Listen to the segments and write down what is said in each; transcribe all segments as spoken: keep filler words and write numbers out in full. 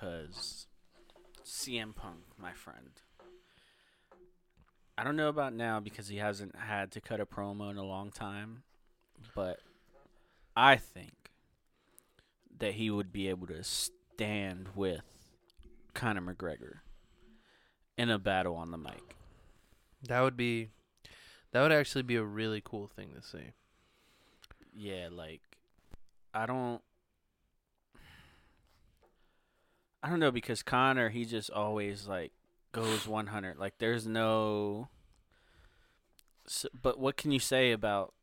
because C M Punk, my friend. I don't know about now because he hasn't had to cut a promo in a long time, but I think that he would be able to stand with Conor McGregor in a battle on the mic. That would be, that would actually be a really cool thing to see. Yeah, like, I don't, I don't know because Conor, he just always, like, goes one hundred. Like, there's no, so, but what can you say about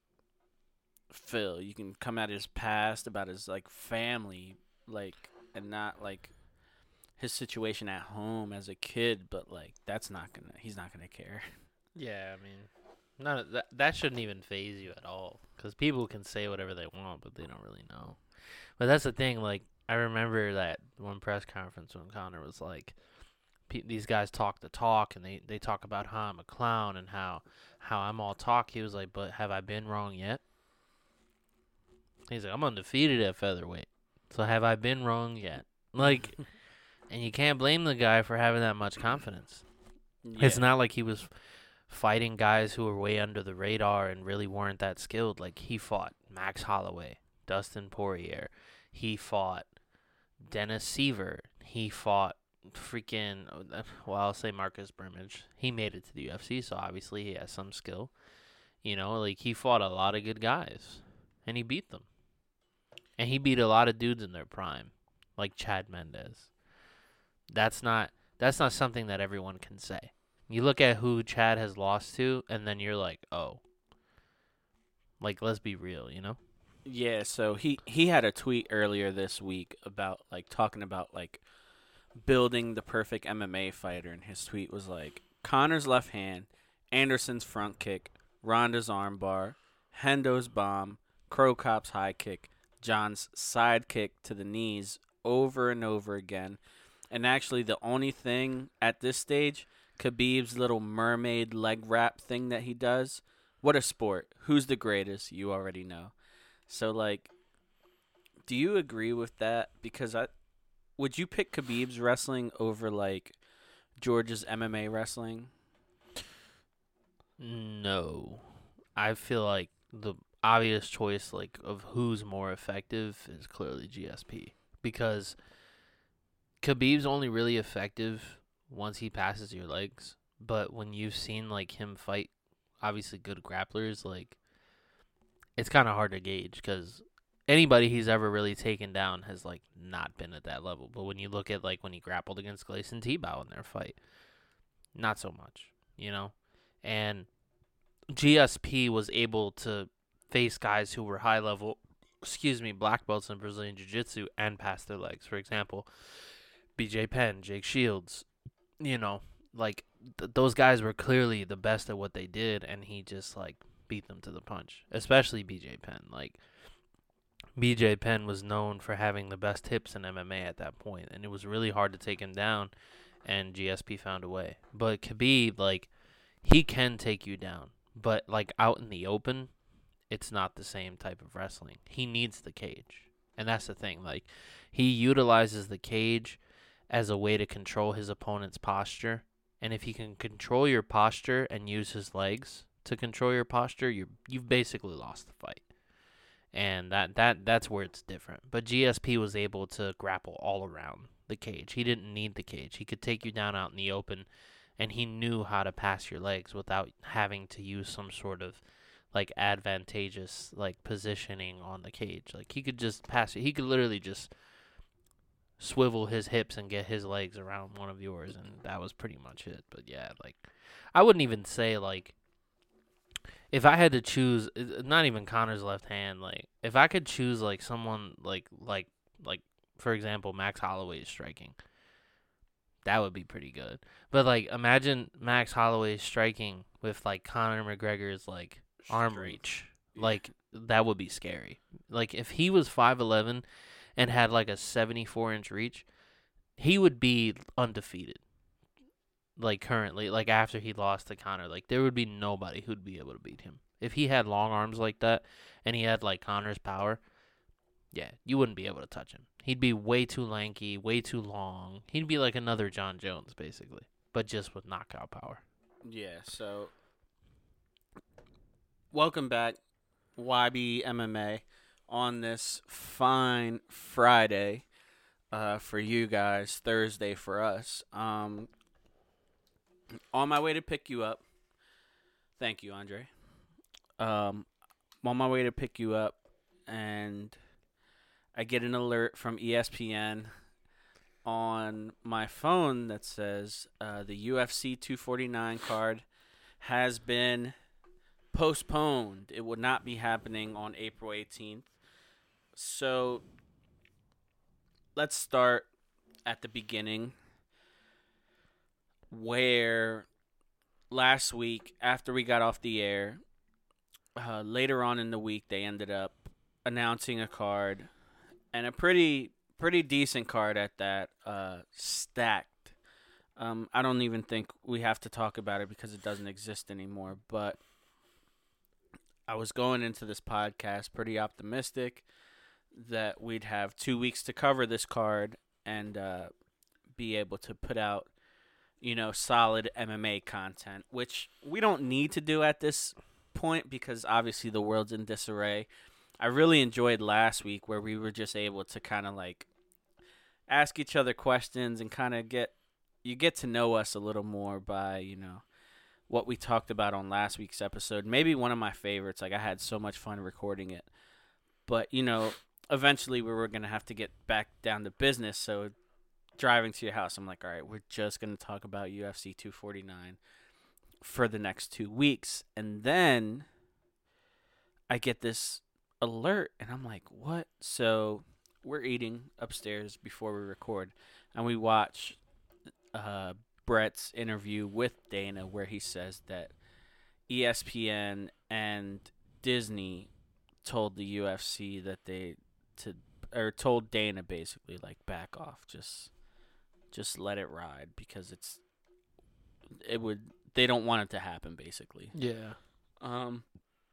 Phil? You can come at his past, about his, like, family, like, and not, like, his situation at home as a kid, but, like, that's not gonna, he's not gonna care. Yeah, I mean, none of that, that shouldn't even phase you at all because people can say whatever they want, but they don't really know. But that's the thing, like, I remember that one press conference when Conor was like, P- these guys talk the talk, and they, they talk about how I'm a clown and how, how I'm all talk. He was like, but have I been wrong yet? He's like, I'm undefeated at featherweight, so have I been wrong yet? Like, and you can't blame the guy for having that much confidence. Yeah. It's not like he was fighting guys who were way under the radar and really weren't that skilled. Like, he fought Max Holloway, Dustin Poirier. He fought Dennis Seaver. He fought freaking, well, I'll say Marcus Brimage. He made it to the U F C, so obviously he has some skill. You know, like, he fought a lot of good guys, and he beat them. And he beat a lot of dudes in their prime, like Chad Mendez. That's not that's not something that everyone can say. You look at who Chad has lost to, and then you're like, oh. Like, let's be real, you know? Yeah, so he, he had a tweet earlier this week about, like, talking about, like, building the perfect M M A fighter, and his tweet was like, Conor's left hand, Anderson's front kick, Ronda's armbar, Hendo's bomb, Crow Cop's high kick, John's side kick to the knees over and over again. And actually, the only thing at this stage, Khabib's little mermaid leg wrap thing that he does. What a sport. Who's the greatest? You already know. So, like, do you agree with that? Because I, would you pick Khabib's wrestling over, like, George's M M A wrestling? No. I feel like the obvious choice, like, of who's more effective is clearly G S P. Because Khabib's only really effective once he passes your legs. But when you've seen, like, him fight, obviously good grapplers, like, it's kind of hard to gauge because anybody he's ever really taken down has, like, not been at that level. But when you look at, like, when he grappled against Gleison Tibau in their fight, not so much, you know? And G S P was able to face guys who were high-level, excuse me, black belts in Brazilian Jiu-Jitsu and pass their legs. For example, B J Penn, Jake Shields, you know, like, th- those guys were clearly the best at what they did, and he just, like, beat them to the punch, especially B J Penn. Like, B J Penn was known for having the best hips in M M A at that point, and it was really hard to take him down, and G S P found a way. But Khabib, like, he can take you down, but, like, out in the open, it's not the same type of wrestling. He needs the cage, and that's the thing. Like, he utilizes the cage as a way to control his opponent's posture, and if he can control your posture and use his legs to control your posture, you you've basically lost the fight. And that, that that's where it's different. But G S P was able to grapple all around the cage. He didn't need the cage. He could take you down out in the open, and he knew how to pass your legs without having to use some sort of, like, advantageous, like, positioning on the cage. Like, he could just pass it. He could literally just swivel his hips and get his legs around one of yours, and that was pretty much it. But yeah, like, I wouldn't even say, like, if I had to choose, not even Conor's left hand, like, if I could choose, like, someone, like, like, like, for example, Max Holloway's striking, that would be pretty good. But, like, imagine Max Holloway striking with, like, Conor McGregor's, like, arm reach. Yeah. Like, that would be scary. Like, if he was five eleven and had, like, a seventy-four inch reach, he would be undefeated. Like, currently, like, after he lost to Conor, like, there would be nobody who'd be able to beat him. If he had long arms like that, and he had, like, Conor's power, yeah, you wouldn't be able to touch him. He'd be way too lanky, way too long. He'd be like another John Jones, basically, but just with knockout power. Yeah, so welcome back, Y B M M A, on this fine Friday uh, for you guys, Thursday for us. Um, on my way to pick you up. Thank you, Andre. Um, I'm on my way to pick you up, and I get an alert from E S P N on my phone that says uh, the U F C two forty-nine card has been postponed. It would not be happening on April eighteenth. So let's start at the beginning, where last week, after we got off the air, uh, later on in the week, they ended up announcing a card, and a pretty pretty decent card at that, uh, stacked. Um, I don't even think we have to talk about it because it doesn't exist anymore, but I was going into this podcast pretty optimistic that we'd have two weeks to cover this card and uh, be able to put out, you know, solid M M A content, which we don't need to do at this point because obviously the world's in disarray. I really enjoyed last week where we were just able to kind of like ask each other questions and kind of get, you get to know us a little more by, you know, what we talked about on last week's episode. Maybe one of my favorites. Like, I had so much fun recording it. But, you know, eventually we were going to have to get back down to business. So driving to your house, I'm like, all right, we're just going to talk about U F C two forty-nine for the next two weeks. And then I get this alert, and I'm like, what? So we're eating upstairs before we record, and we watch uh, Brett's interview with Dana where he says that E S P N and Disney told the U F C that they to or told Dana basically like back off, just just let it ride because it's it would they don't want it to happen basically. Yeah. Um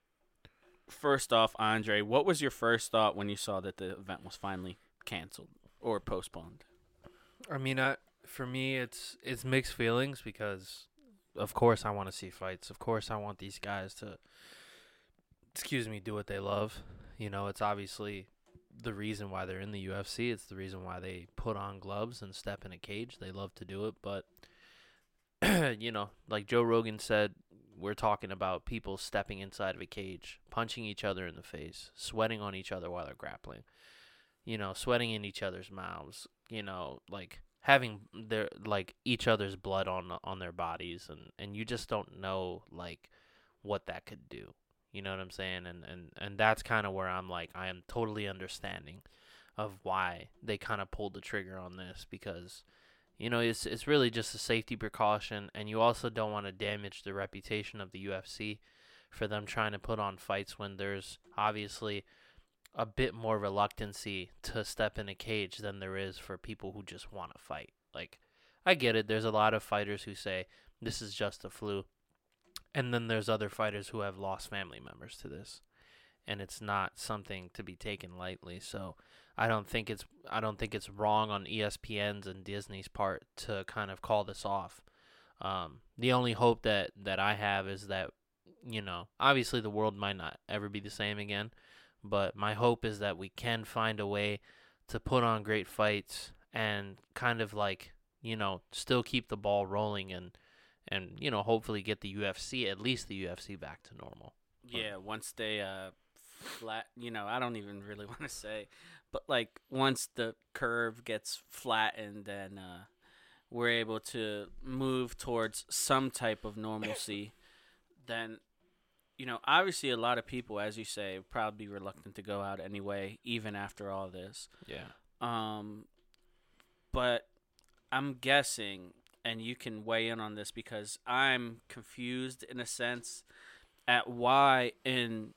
first off, Andre, what was your first thought when you saw that the event was finally canceled or postponed? I mean, I, for me, it's it's mixed feelings because, of course, I want to see fights. Of course, I want these guys to, excuse me, do what they love. You know, it's obviously the reason why they're in the U F C. It's the reason why they put on gloves and step in a cage. They love to do it. But, you know, like Joe Rogan said, we're talking about people stepping inside of a cage, punching each other in the face, sweating on each other while they're grappling, you know, sweating in each other's mouths, you know, like having their like each other's blood on on their bodies, and, and you just don't know like what that could do. You know what I'm saying? And and, and that's kind of where I'm like, I am totally understanding of why they kind of pulled the trigger on this, because you know, it's it's really just a safety precaution, and you also don't want to damage the reputation of the U F C for them trying to put on fights when there's obviously a bit more reluctancy to step in a cage than there is for people who just want to fight. Like, I get it. There's a lot of fighters who say this is just a flu, and then there's other fighters who have lost family members to this, and it's not something to be taken lightly. So I don't think it's I don't think it's wrong on E S P N's and Disney's part to kind of call this off. Um, the only hope that, that I have is that, you know, obviously the world might not ever be the same again, but my hope is that we can find a way to put on great fights and kind of like, you know, still keep the ball rolling and, and you know, hopefully get the U F C, at least the U F C, back to normal. Yeah, once they uh flat, you know, I don't even really want to say, but like once the curve gets flattened and uh, we're able to move towards some type of normalcy, then, you know, obviously a lot of people, as you say, would probably be reluctant to go out anyway, even after all this. Yeah. Um, but I'm guessing, and you can weigh in on this because I'm confused in a sense at why in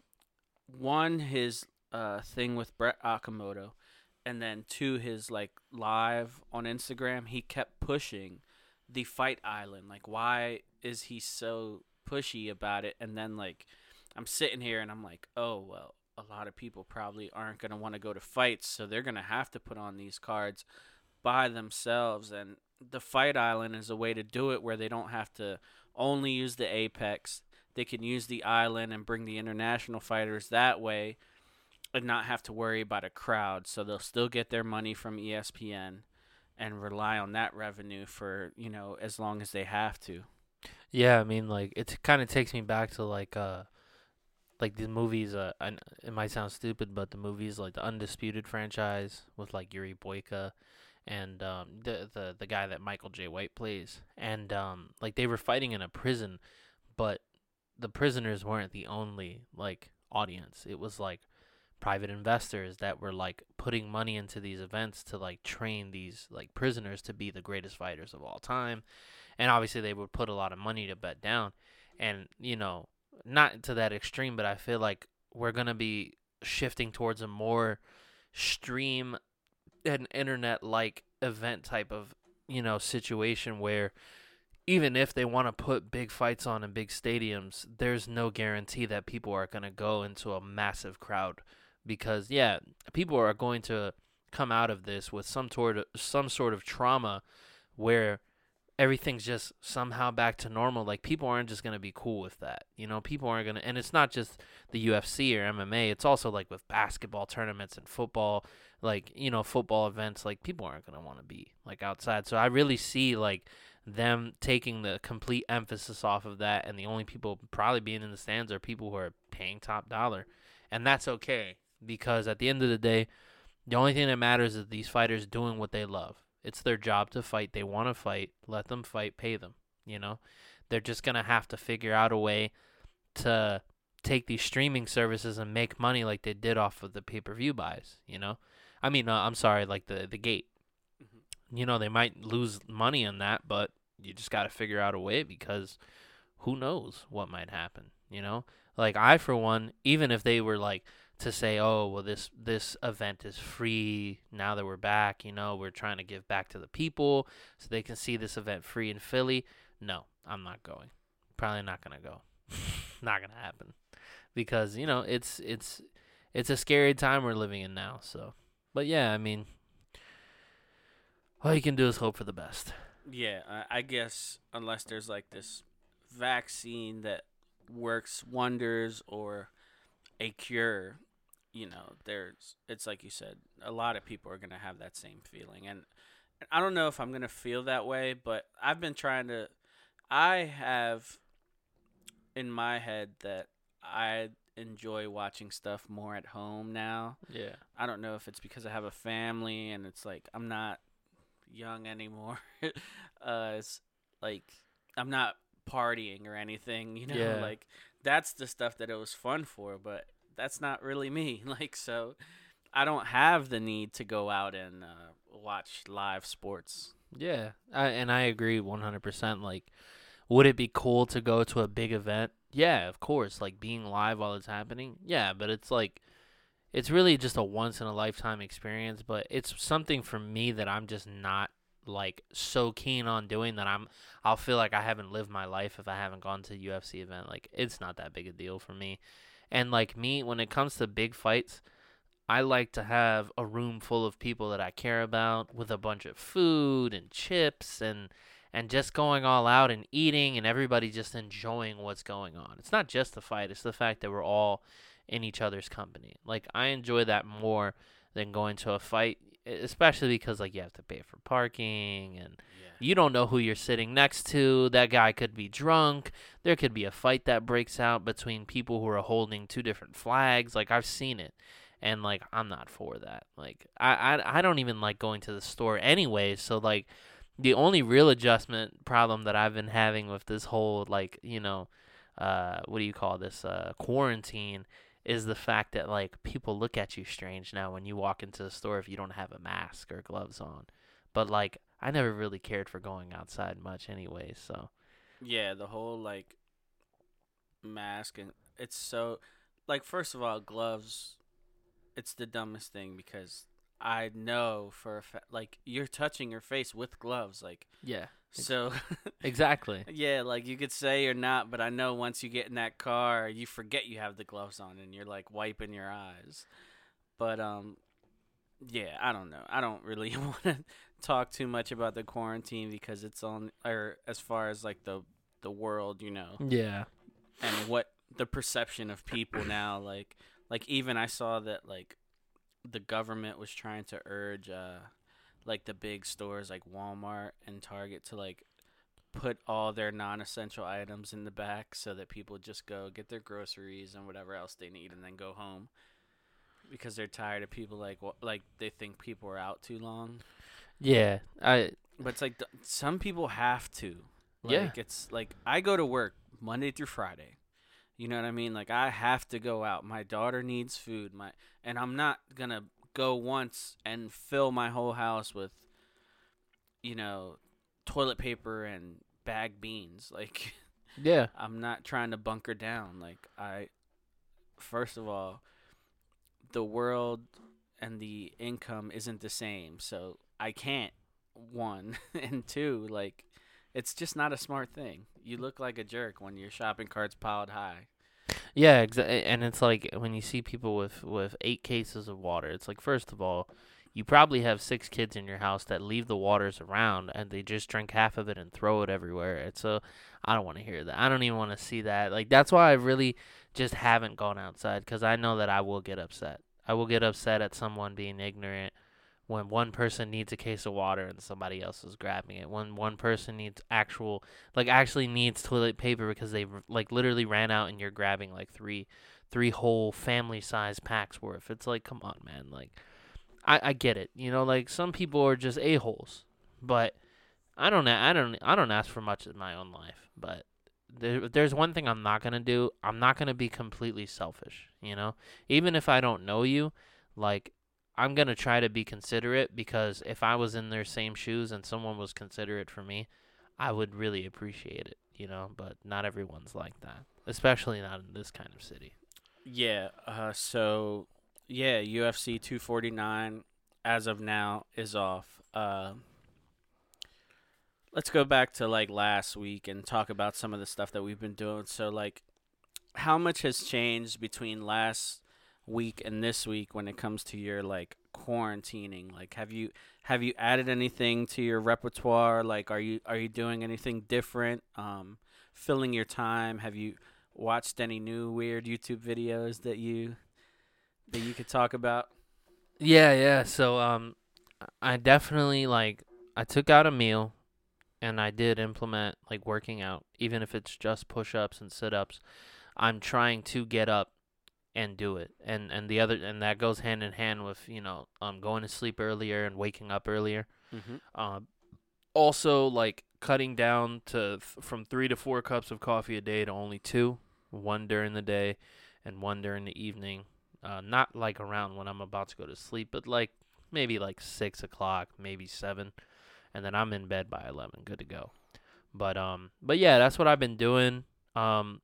one his uh thing with Brett Okamoto, and then two his like live on Instagram, he kept pushing the Fight Island. Like, why is he so pushy about it? And then like I'm sitting here and I'm like, oh well, a lot of people probably aren't going to want to go to fights, so they're going to have to put on these cards by themselves. And the Fight Island is a way to do it where they don't have to only use the Apex. They can use the island and bring the international fighters that way and not have to worry about a crowd. So they'll still get their money from E S P N and rely on that revenue for, you know, as long as they have to. Yeah, I mean, like, it kind of takes me back to, like, uh, like the movies, uh, I, it might sound stupid, but the movies, like, the Undisputed franchise with, like, Yuri Boyka and um, the, the, the guy that Michael J. White plays. And, um, like, they were fighting in a prison, but the prisoners weren't the only, like, audience. It was, like, private investors that were, like, putting money into these events to, like, train these, like, prisoners to be the greatest fighters of all time. And obviously they would put a lot of money to bet down. And, you know, not to that extreme, but I feel like we're going to be shifting towards a more stream and internet-like event type of, you know, situation where even if they want to put big fights on in big stadiums, there's no guarantee that people are going to go into a massive crowd. Because, yeah, people are going to come out of this with some sort of, some sort of trauma where everything's just somehow back to normal. Like, people aren't just going to be cool with that. You know, people aren't going to, and it's not just the U F C or M M A. It's also, like, with basketball tournaments and football, like, you know, football events. Like, people aren't going to want to be, like, outside. So I really see, like, them taking the complete emphasis off of that, and the only people probably being in the stands are people who are paying top dollar. And that's okay, because at the end of the day, the only thing that matters is these fighters doing what they love. It's their job to fight. They want to fight. Let them fight. Pay them. You know, they're just going to have to figure out a way to take these streaming services and make money like they did off of the pay-per-view buys, you know? I mean, uh, I'm sorry, like the, the gate. Mm-hmm. You know, they might lose money on that, but you just got to figure out a way, because who knows what might happen, you know? Like, I, for one, even if they were like, to say, oh, well, this this event is free now that we're back, you know, we're trying to give back to the people so they can see this event free in Philly. No, I'm not going. Probably not going to go. Not going to happen. Because, you know, it's it's it's a scary time we're living in now. So, but yeah, I mean, all you can do is hope for the best. Yeah, I guess unless there's like this vaccine that works wonders or a cure, you know, there's, it's like you said, a lot of people are going to have that same feeling. And I don't know if I'm going to feel that way, but I've been trying to, I have in my head that I enjoy watching stuff more at home now. Yeah. I don't know if it's because I have a family and it's like, I'm not young anymore. uh, it's like, I'm not partying or anything, you know, Yeah. like that's the stuff that it was fun for, but that's not really me. Like, so I don't have the need to go out and uh, watch live sports. Yeah, I, and I agree one hundred percent. Like, would it be cool to go to a big event? Yeah, of course. Like, being live while it's happening? Yeah, but it's like, it's really just a once-in-a-lifetime experience, but it's something for me that I'm just not, like, so keen on doing that I'm, I'll feel like I haven't lived my life if I haven't gone to a U F C event. Like, it's not that big a deal for me. And, like, me, when it comes to big fights, I like to have a room full of people that I care about with a bunch of food and chips and and just going all out and eating and everybody just enjoying what's going on. It's not just the fight. It's the fact that we're all in each other's company. Like, I enjoy that more than going to a fight, especially because, like, you have to pay for parking and yeah. You don't know who you're sitting next to. That guy could be drunk. There could be a fight that breaks out between people who are holding two different flags. Like, I've seen it. And, like, I'm not for that. Like, I, I, I don't even like going to the store anyway. So, like, the only real adjustment problem that I've been having with this whole, like, you know, uh, what do you call this, uh, quarantine is the fact that, like, people look at you strange now when you walk into the store if you don't have a mask or gloves on. But, like, I never really cared for going outside much anyway, so. Yeah, the whole, like, mask, and it's so, like, first of all, gloves, it's the dumbest thing because I know for a fact, like, you're touching your face with gloves. Like, yeah. So Exactly. yeah, like you could say or not, but I know once you get in that car, you forget you have the gloves on and you're like wiping your eyes. But um yeah, I don't know. I don't really want to talk too much about the quarantine because it's on or as far as like the the world, you know, Yeah. and what the perception of people now like like even I saw that like the government was trying to urge uh like the big stores like Walmart and Target to like put all their non-essential items in the back so that people just go get their groceries and whatever else they need and then go home because they're tired of people like wh- like they think people are out too long. Yeah. I But it's like th- some people have to. yeah. Like it's like I go to work Monday through Friday. You know what I mean? Like I have to go out. My daughter needs food. My and I'm not going to go once and fill my whole house with you know toilet paper and bag beans. Like Yeah. I'm not trying to bunker down. Like I first of all, the world and the income isn't the same. So I can't one and two like it's just not a smart thing. You look like a jerk when your shopping cart's piled high. Yeah, exa- and it's like when you see people with with eight cases of water, it's like first of all, you probably have six kids in your house that leave the waters around and they just drink half of it and throw it everywhere. It's so I don't want to hear that. I don't even want to see that. Like that's why I really just haven't gone outside because I know that I will get upset. I will get upset at someone being ignorant when one person needs a case of water and somebody else is grabbing it. When one person needs actual, like actually needs toilet paper because they like literally ran out and you're grabbing like three, three whole family size packs worth. It's like, come on, man. Like, I, I get it. You know, like some people are just a holes, but I don't, I don't, I don't ask for much in my own life. But there, there's one thing I'm not gonna do. I'm not gonna be completely selfish. You know, even if I don't know you, like I'm going to try to be considerate because if I was in their same shoes and someone was considerate for me, I would really appreciate it, you know, but not everyone's like that, especially not in this kind of city. Yeah, uh so yeah, U F C two forty-nine as of now is off. Uh let's go back to like last week and talk about some of the stuff that we've been doing. So like how much has changed between last week and this week when it comes to your like quarantining? Like have you have you added anything to your repertoire? Like are you are you doing anything different? Um filling your time? Have you watched any new weird YouTube videos that you that you could talk about? Yeah, yeah. So um I definitely like I took out a meal and I did implement like working out even if it's just push-ups and sit-ups. I'm trying to get up and do it. And and the other and that goes hand in hand with, you know, um going to sleep earlier and waking up earlier. Mm-hmm. Um also like cutting down to th- from three to four cups of coffee a day to only two, one during the day and one during the evening. Uh not like around when I'm about to go to sleep, but like maybe like six o'clock, maybe seven, and then I'm in bed by eleven, good to go. But um but yeah, that's what I've been doing. Um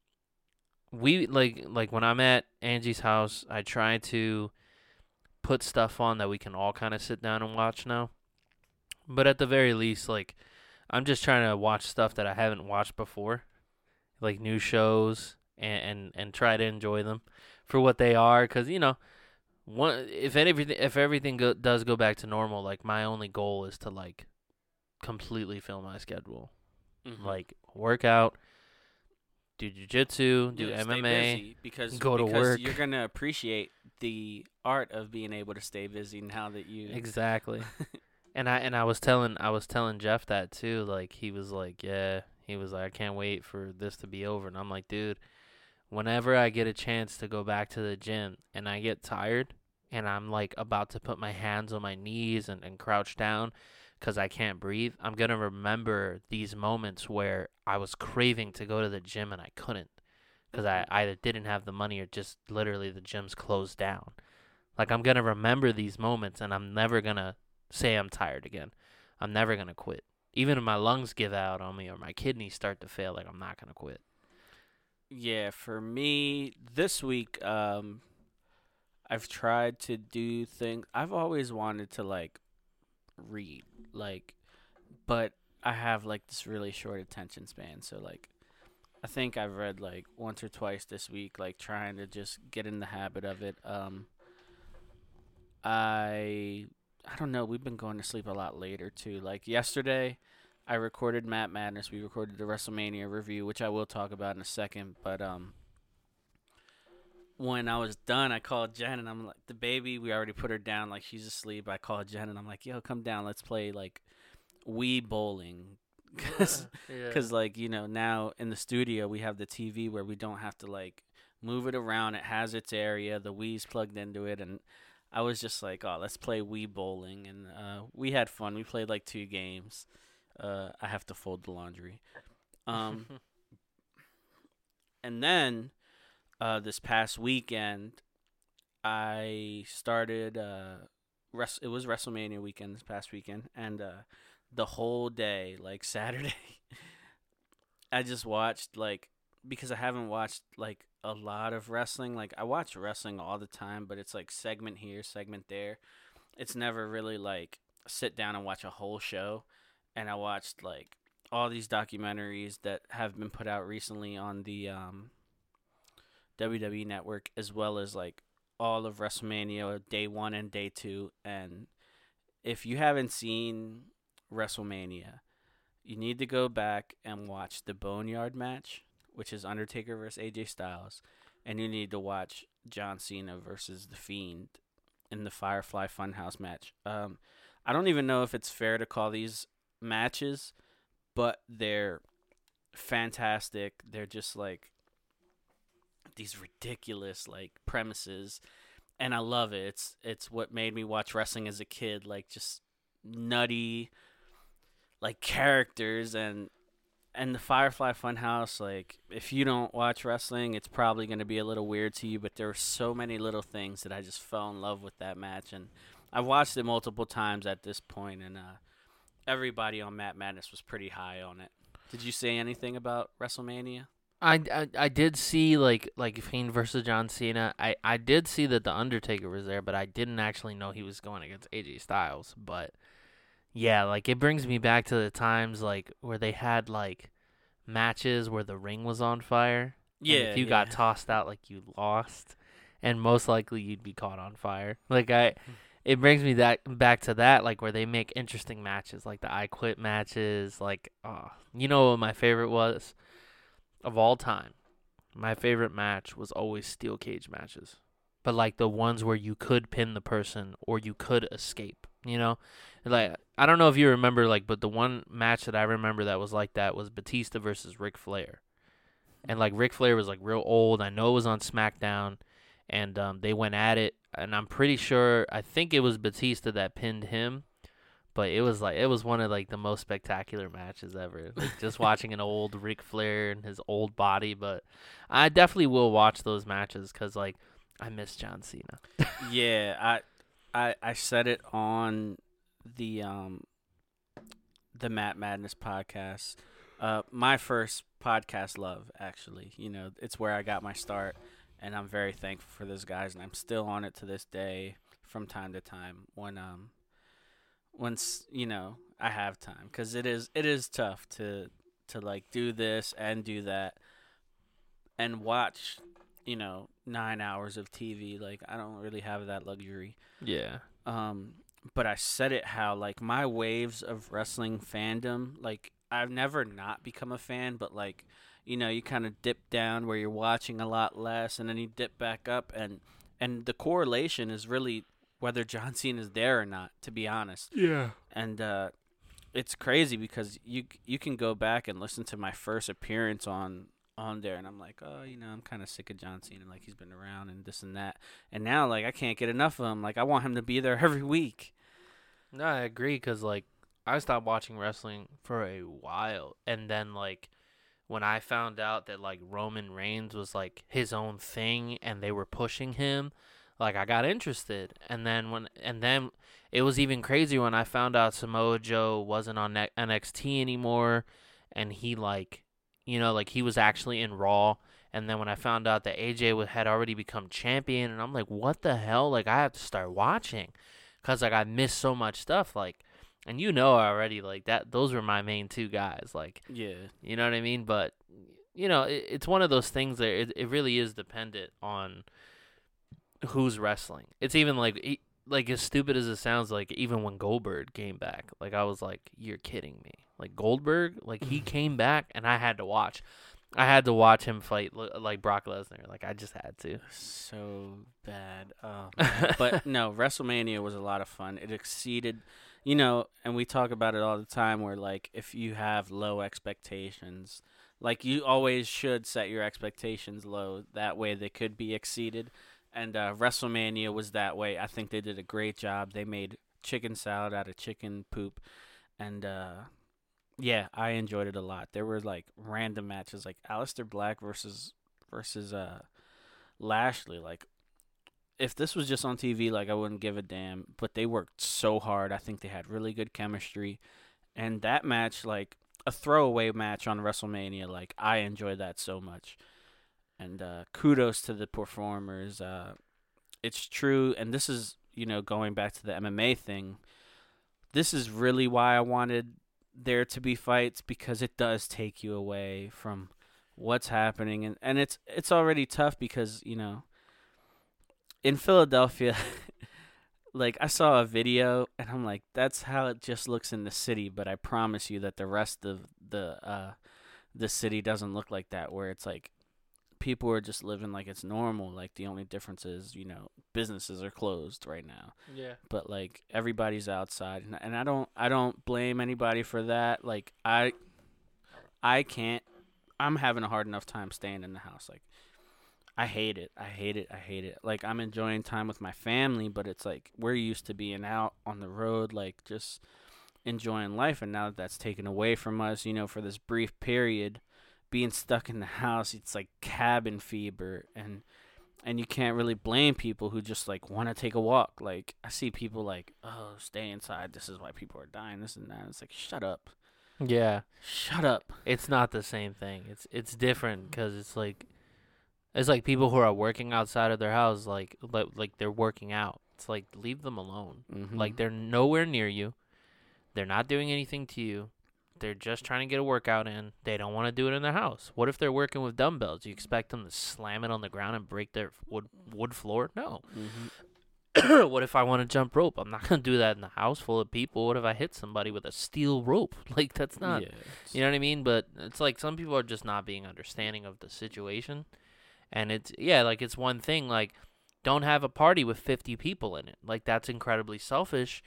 we like like when I'm at Angie's house, I try to put stuff on that we can all kind of sit down and watch now. But at the very least, like I'm just trying to watch stuff that I haven't watched before, like new shows, and and, and try to enjoy them for what they are. Because you know, one if everything if everything go, does go back to normal, like my only goal is to like completely fill my schedule, Mm-hmm. like work out, do jujitsu, do Yeah, M stay M A, busy because go to because work. you're gonna appreciate the art of being able to stay busy now that you Exactly. And I and I was telling I was telling Jeff that too. Like he was like, yeah, he was like, I can't wait for this to be over. And I'm like, dude, whenever I get a chance to go back to the gym and I get tired and I'm like about to put my hands on my knees and, and crouch down because I can't breathe, I'm gonna remember these moments where I was craving to go to the gym and I couldn't because I either didn't have the money or just literally the gym's closed down. Like I'm gonna remember these moments and I'm never gonna say I'm tired again. I'm never going to quit. Even if my lungs give out on me or my kidneys start to fail, like I'm not going to quit. Yeah, for me this week, um, I've tried to do things. I've always wanted to like read, like, but I have like this really short attention span, so like I think I've read like once or twice this week, like trying to just get in the habit of it. Um, I I don't know. We've been going to sleep a lot later too. Like yesterday, I recorded Matt Madness. We recorded the WrestleMania review, which I will talk about in a second. But um, when I was done, I called Jen and I'm like, the baby. We already put her down, like she's asleep. I called Jen and I'm like, yo, come down. Let's play like Wii bowling. Cause, Yeah. Cause like you know now in the studio we have the T V where we don't have to like move it around. It has its area. The Wii's plugged into it, and I was just like, oh, let's play Wii bowling, and uh, we had fun. We played like two games. Uh, I have to fold the laundry. Um, and then uh, this past weekend, I started. Uh, res- it was WrestleMania weekend this past weekend, and uh, the whole day, like Saturday, I just watched like because I haven't watched like a lot of wrestling. Like I watch wrestling all the time, but it's like segment here, segment there. It's never really like sit down and watch a whole show. And I watched like all these documentaries that have been put out recently on the um, W W E Network, as well as like all of WrestleMania day one and day two. And if you haven't seen WrestleMania, you need to go back and watch the Boneyard match, which is Undertaker versus A J Styles, and you need to watch John Cena versus The Fiend in the Firefly Funhouse match. Um, I don't even know if it's fair to call these matches, but they're fantastic. They're just like these ridiculous like premises, and I love it. It's it's what made me watch wrestling as a kid, like just nutty like characters and and the Firefly Funhouse. Like if you don't watch wrestling, it's probably going to be a little weird to you, but there were so many little things that I just fell in love with that match, and I've watched it multiple times at this point, and uh everybody on Matt Madness was pretty high on it. Did you say anything about WrestleMania? I, I, I did see like like Fiend versus John Cena. I, I did see that the Undertaker was there, but I didn't actually know he was going against A J Styles. But yeah, like it brings me back to the times like where they had like matches where the ring was on fire. Yeah. And if you yeah. got tossed out, like you lost, and most likely you'd be caught on fire. Like I, it brings me that back to that like where they make interesting matches, like the I Quit matches. Like, oh, you know what my favorite was of all time? My favorite match was always steel cage matches, but like the ones where you could pin the person or you could escape. You know, like I don't know if you remember, like, but the one match that I remember that was like that was Batista versus Ric Flair, and like Ric Flair was like real old. I know it was on SmackDown, and um, they went at it, and I'm pretty sure I think it was Batista that pinned him, but it was like it was one of like the most spectacular matches ever. Like just watching an old Ric Flair and his old body, but I definitely will watch those matches because like I miss John Cena. yeah, I I I said it on the um the Matt Madness podcast. Uh, my first podcast love, actually. You know, it's where I got my start, and I'm very thankful for those guys, and I'm still on it to this day from time to time when um once you know I have time, because it is it is tough to to like do this and do that and watch you know nine hours of T V. Like I don't really have that luxury. Yeah. Um, but I said it how like my waves of wrestling fandom, like I've never not become a fan, but like you know you kind of dip down where you're watching a lot less, and then you dip back up, and and the correlation is really whether John Cena is there or not, to be honest. Yeah. And uh, it's crazy because you you can go back and listen to my first appearance on on there, and I'm like, oh, you know, I'm kind of sick of John Cena. Like he's been around and this and that, and now like I can't get enough of him. Like I want him to be there every week. No, I agree because like I stopped watching wrestling for a while, and then like when I found out that like Roman Reigns was like his own thing and they were pushing him, like I got interested. And then when and then it was even crazier when I found out Samoa Joe wasn't on N X T anymore, and he like you know like he was actually in Raw. And then when I found out that A J had already become champion, and I'm like, what the hell? Like I have to start watching, cause like I missed so much stuff. Like And you know already, like, that, those were my main two guys. Like, Yeah. you know what I mean? But, you know, it, it's one of those things that it, it really is dependent on who's wrestling. It's even like, e- like as stupid as it sounds, like even when Goldberg came back, like I was like, you're kidding me. Like Goldberg, like he came back and I had to watch. I had to watch him fight li- like Brock Lesnar. Like I just had to. So bad. Oh, man. But no, WrestleMania was a lot of fun. It exceeded, you know, and we talk about it all the time where, like, if you have low expectations, like, you always should set your expectations low. That way they could be exceeded. And uh, WrestleMania was that way. I think they did a great job. They made chicken salad out of chicken poop. And, uh, yeah, I enjoyed it a lot. There were, like, random matches, like Aleister Black versus versus uh Lashley. Like, if this was just on T V, like, I wouldn't give a damn. But they worked so hard. I think they had really good chemistry. And that match, like, a throwaway match on WrestleMania, like, I enjoyed that so much. And uh, kudos to the performers. Uh, it's true, and this is, you know, going back to the M M A thing. This is really why I wanted there to be fights, because it does take you away from what's happening, and, and it's it's already tough because, you know, in Philadelphia, like, I saw a video and I'm like, that's how it just looks in the city, but I promise you that the rest of the uh the city doesn't look like that, where it's like people are just living like it's normal. Like, the only difference is, you know, businesses are closed right now. Yeah. But, like, everybody's outside, and, and I don't I don't blame anybody for that. Like, I I can't I'm having a hard enough time staying in the house. Like, I hate it. I hate it. I hate it. Like, I'm enjoying time with my family, but it's like we're used to being out on the road, like, just enjoying life, and now that that's taken away from us, you know, for this brief period, being stuck in the house, it's like cabin fever, and and you can't really blame people who just, like, want to take a walk. Like, I see people like, oh, stay inside, this is why people are dying, this and that. It's like, shut up. Yeah. Shut up. It's not the same thing. It's it's different because it's like it's like people who are working outside of their house, like like, like they're working out. It's like, leave them alone. Mm-hmm. Like, they're nowhere near you. They're not doing anything to you. They're just trying to get a workout in. They don't want to do it in their house. What if they're working with dumbbells? You expect them to slam it on the ground and break their wood wood floor? No. Mm-hmm. What if I want to jump rope? I'm not going to do that in the house full of people. What if I hit somebody with a steel rope? Like, that's not, Yeah, you know what I mean? But it's like some people are just not being understanding of the situation. And it's, yeah, like, it's one thing, like, don't have a party with fifty people in it. Like, that's incredibly selfish.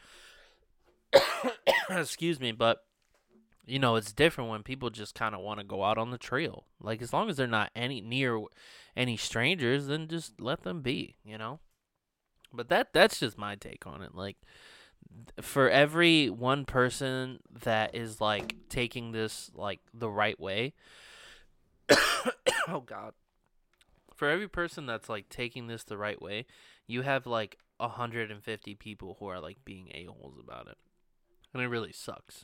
Excuse me, but, you know, it's different when people just kind of want to go out on the trail. Like, as long as they're not any near any strangers, then just let them be, you know? But that that's just my take on it. Like, for every one person that is, like, taking this, like, the right way, oh, God. For every person that's, like, taking this the right way, you have, like, one hundred fifty people who are, like, being a-holes about it. And it really sucks.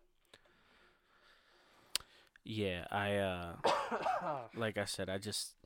yeah. I uh, like I said, I just,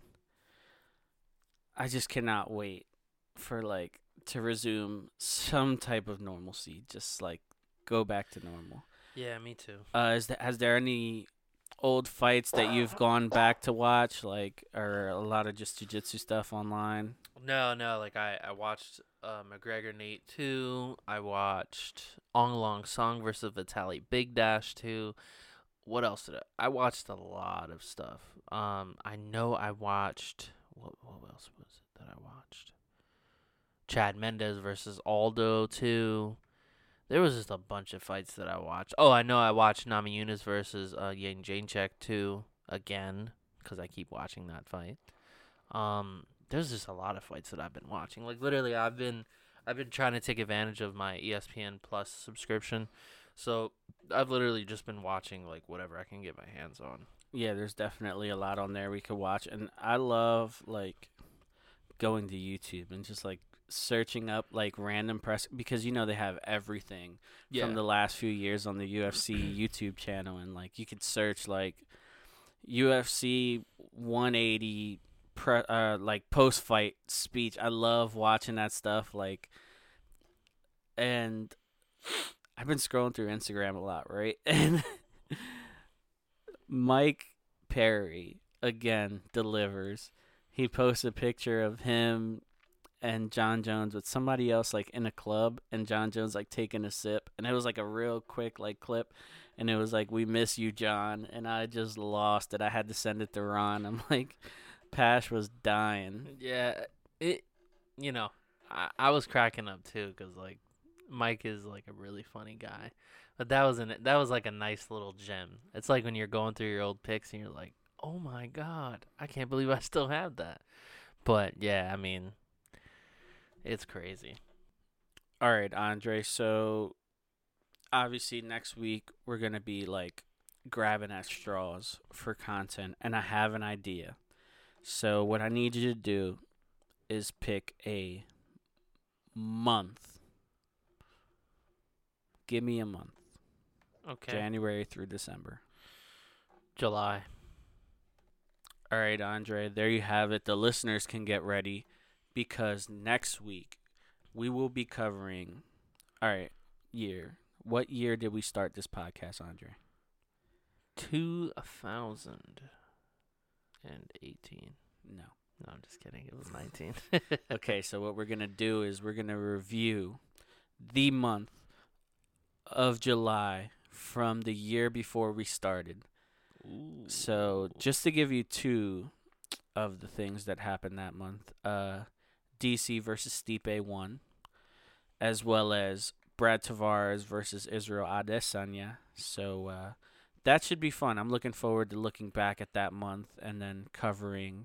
I just cannot wait for, like, to resume some type of normalcy. Just, like, go back to normal. Yeah, me too. Uh, is there, has there any old fights that you've gone back to watch, like, or a lot of just jiu-jitsu stuff online? No, no, like, I, I watched uh, McGregor Nate two. I watched Ong Long Song versus Vitaly Big Dash two. What else did I? I watched a lot of stuff. Um, I know I watched, what, what else was it that I watched? Chad Mendes versus Aldo two. There was just a bunch of fights that I watched. Oh, I know I watched Namajunas versus uh, Yang Janechek two again, because I keep watching that fight. Um, there's just a lot of fights that I've been watching. Like, literally, I've been I've been trying to take advantage of my E S P N Plus subscription. So I've literally just been watching, like, whatever I can get my hands on. Yeah, there's definitely a lot on there we could watch, and I love, like, going to YouTube and just, like, searching up, like, random press, because, you know, they have everything Yeah. from the last few years on the U F C YouTube channel, and, like, you could search, like, U F C one eighty pre- uh like post fight speech. I love watching that stuff, like, and I've been scrolling through Instagram a lot, right? And Mike Perry again delivers. He posts a picture of him and John Jones with somebody else like in a club, and John Jones like taking a sip, and it was like a real quick like clip, and it was like, "We miss you, John," and I just lost it. I had to send it to Ron. I'm like, Pash was dying. Yeah, it. You know, I, I was cracking up too because like Mike is like a really funny guy, but that was an that was like a nice little gem. It's like when you're going through your old pics and you're like, oh my god, I can't believe I still have that. But yeah, I mean, it's crazy. All right, Andre. So obviously next week we're gonna be like grabbing at straws for content, and I have an idea. So what I need you to do is pick a month. Give me a month. Okay. January through December. July. All right, Andre, there you have it. The listeners can get ready because next week we will be covering, all right, year. What year did we start this podcast, Andre? two thousand eighteen. No. No, I'm just kidding. It was nineteen. Okay, so what we're going to do is we're going to review the month of July from the year before we started. Ooh. So just to give you two of the things that happened that month, uh, D C versus Stipe won, as well as Brad Tavares versus Israel Adesanya. So uh, that should be fun. I'm looking forward to looking back at that month and then covering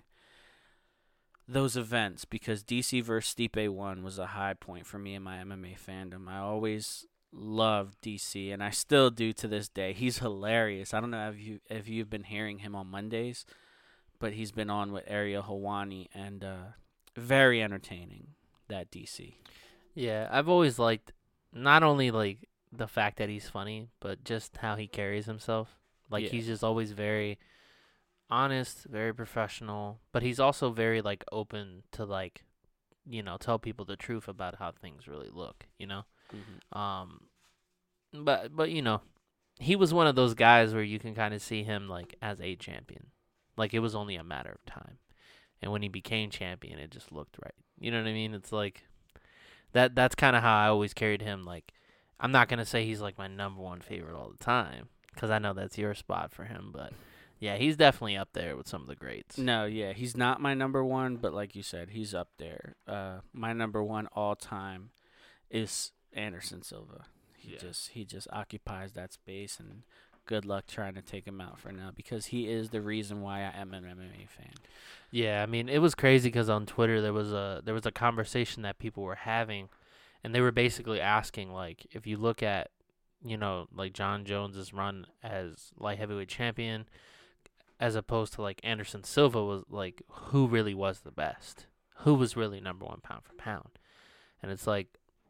those events because D C versus Stipe one was a high point for me in my M M A fandom. I always loved D C, and I still do to this day. He's hilarious. I don't know if you if you've been hearing him on Mondays, but he's been on with Ariel Helwani, and uh, very entertaining, that D C. Yeah, I've always liked not only like the fact that he's funny, but just how he carries himself. Like Yeah. he's just always very honest, very professional, but he's also very like open to like, you know, tell people the truth about how things really look, you know? Mm-hmm. Um but but you know, he was one of those guys where you can kind of see him like as a champion. Like it was only a matter of time. And when he became champion, it just looked right. You know what I mean? It's like that that's kind of how I always carried him. Like I'm not going to say he's like my number one favorite all the time cuz I know that's your spot for him, but yeah, he's definitely up there with some of the greats. No, yeah, he's not my number one, but like you said, he's up there. Uh, my number one all time is Anderson Silva. He Yeah. just he just occupies that space, and good luck trying to take him out for now because he is the reason why I am an M M A fan. Yeah, I mean, it was crazy because on Twitter there was a there was a conversation that people were having, and they were basically asking like, if you look at, you know, like John Jones's run as light heavyweight champion, as opposed to like Anderson Silva, was like, who really was the best? Who was really number one pound for pound? And it's like,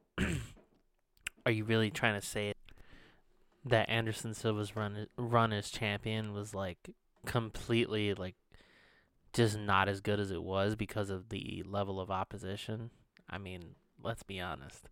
are you really trying to say that Anderson Silva's run run as champion was like completely like just not as good as it was because of the level of opposition? I mean, let's be honest.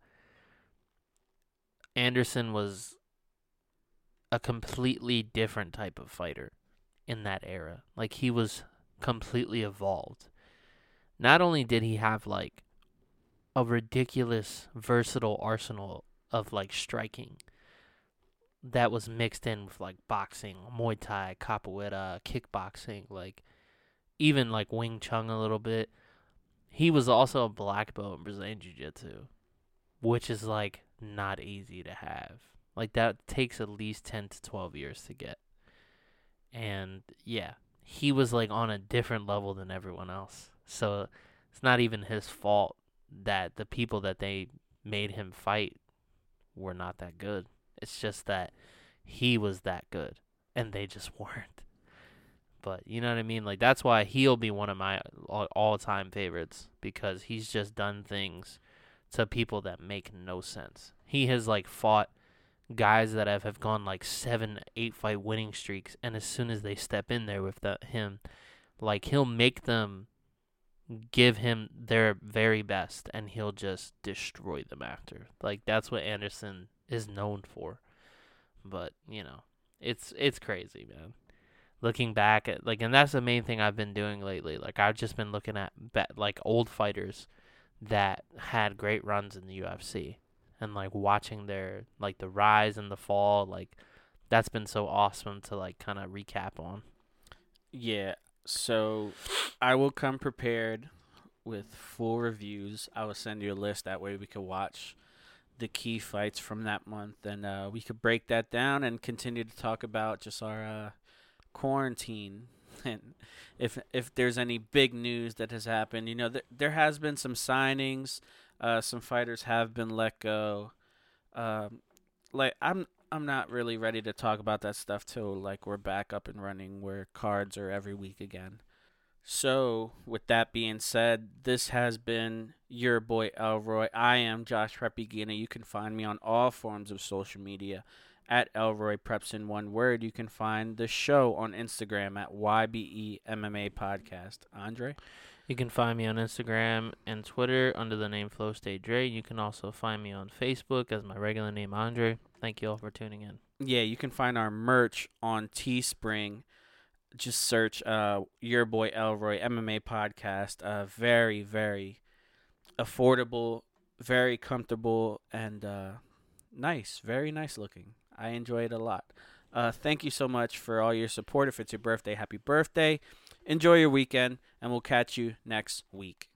Anderson was a completely different type of fighter in that era. Like he was completely evolved. Not only did he have like a ridiculous versatile arsenal of like striking that was mixed in with like boxing, Muay Thai, capoeira, kickboxing, like even like Wing Chun a little bit. He was also a black belt in Brazilian Jiu-Jitsu, which is like not easy to have. Like that takes at least ten to twelve years to get. And yeah, he was like on a different level than everyone else. So it's not even his fault that the people that they made him fight were not that good. It's just that he was that good and they just weren't. But you know what I mean? Like that's why he'll be one of my all-time favorites, because he's just done things to people that make no sense. He has like fought guys that have, have gone like seven, eight fight winning streaks, and as soon as they step in there with the, him, like he'll make them give him their very best, and he'll just destroy them after. Like that's what Anderson is known for. But, you know, it's it's crazy, man. Looking back at, like, and that's the main thing I've been doing lately. Like, I've just been looking at, like, old fighters that had great runs in the U F C. And, like, watching their, like, the rise and the fall, like, that's been so awesome to, like, kind of recap on. Yeah, so I will come prepared with full reviews. I will send you a list. That way we could watch the key fights from that month. And uh, we could break that down and continue to talk about just our uh, quarantine. And if if there's any big news that has happened, you know, th- there has been some signings. Uh, some fighters have been let go. Um, like I'm, I'm not really ready to talk about that stuff till like we're back up and running, where cards are every week again. So with that being said, this has been your boy Elroy. I am Josh Repigina. You can find me on all forms of social media at Elroy Preps in one word. You can find the show on Instagram at Y B E M M A Podcast. Andre? You can find me on Instagram and Twitter under the name Flow State Dre. You can also find me on Facebook as my regular name, Andre. Thank you all for tuning in. Yeah, you can find our merch on Teespring. Just search uh, Your Boy Elroy M M A Podcast. Uh, very, very affordable, very comfortable, and uh, nice. Very nice looking. I enjoy it a lot. Uh, thank you so much for all your support. If it's your birthday, happy birthday. Enjoy your weekend, and we'll catch you next week.